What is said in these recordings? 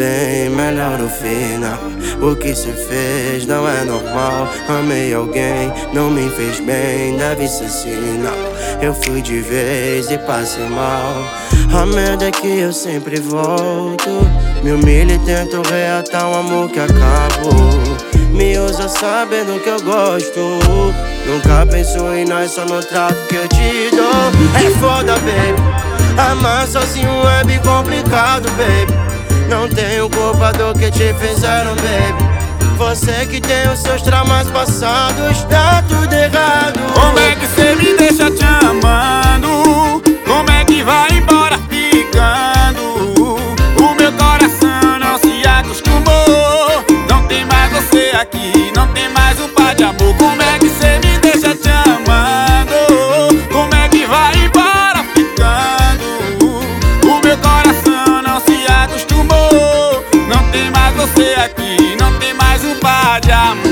bem, melhor no final. O que cê fez não é normal. Amei alguém, não me fez bem, deve ser sinal. Eu fui de vez e passei mal. A merda é que eu sempre volto. Me humilho e tento reatar um amor que acabou. Me usa sabendo que eu gosto. Nunca penso em nós, só no trato que eu te dou. É foda, baby. Amar sozinho é bem complicado, baby. Não tenho culpa do que te fizeram, baby. Você que tem os seus traumas passados, tá tudo errado. Como é que cê me deixa te amando? Como é que vai embora ficando? O meu coração não se acostumou. Não tem mais você aqui, não tem mais um par de amor. Como é que cê me deixa te amando? Como é que vai embora ficando? O meu coração não se acostumou. Não tem mais você aqui, não tem mais um par de amor.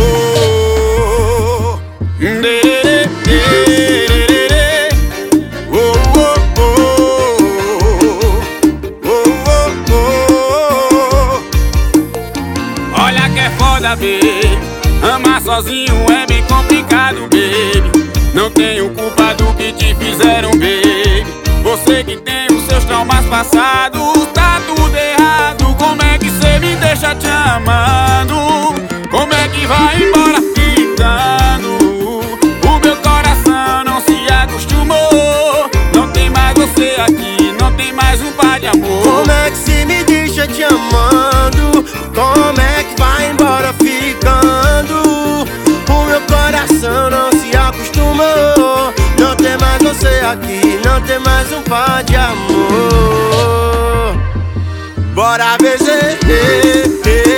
Olha que é foda, baby. Amar sozinho é bem complicado, baby. Não tenho culpa do que te fizeram, baby. Você que tem os seus traumas passados, tá tudo errado. Como é que cê me deixa te amando? Como é que vai embora ficando? O meu coração não se acostumou. Não tem mais você aqui, não tem mais um par de amor. Como é que cê me deixa te amando? Como é que vai embora ficando? O meu coração não se acostumou. Não tem mais você aqui, não tem mais um par de amor. Bora, BG.